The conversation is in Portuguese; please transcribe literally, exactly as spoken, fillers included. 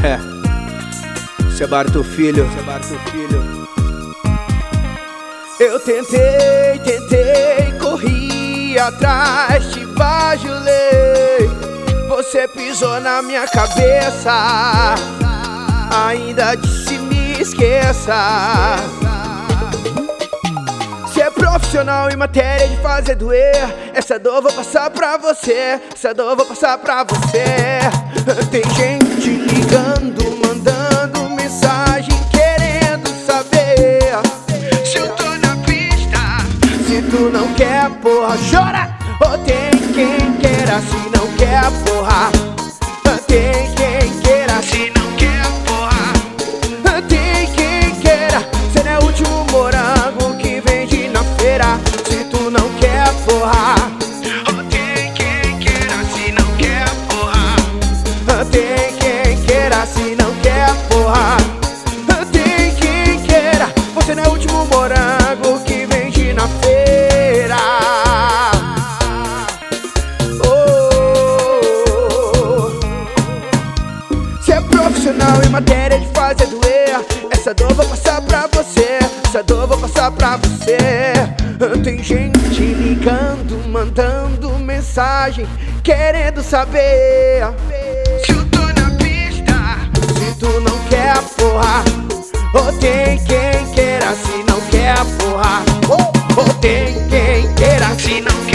É, Sebar teu filho, Sebar teu filho. Eu tentei, tentei, corri atrás, te bajulei. Você pisou na minha cabeça, ainda disse me esqueça. Se é profissional em matéria de fazer doer, essa dor vou passar pra você, essa dor vou passar pra você. Tem gente ligando, mandando mensagem, querendo saber se eu tô na pista. Se tu não quer, porra, chora. Ou tem quem queira, se não quer, porra. Tem quem queira, se não quer, porra. Tem quem queira, cê não é o último morango que vende na feira. Se tu não quer, porra. Ou tem quem queira, se não quer, porra. Tem quem queira, se não quer, porra. Tem quem queira, você não é o último morango que vende na feira. Profissional em matéria de fazer doer, essa dor vou passar pra você, essa dor vou passar pra você. Tem gente ligando, mandando mensagem, querendo saber se eu tô na pista. Se tu não quer, porra. Ou tem quem queira, se não quer, porra. Ou tem quem queira, se não quer.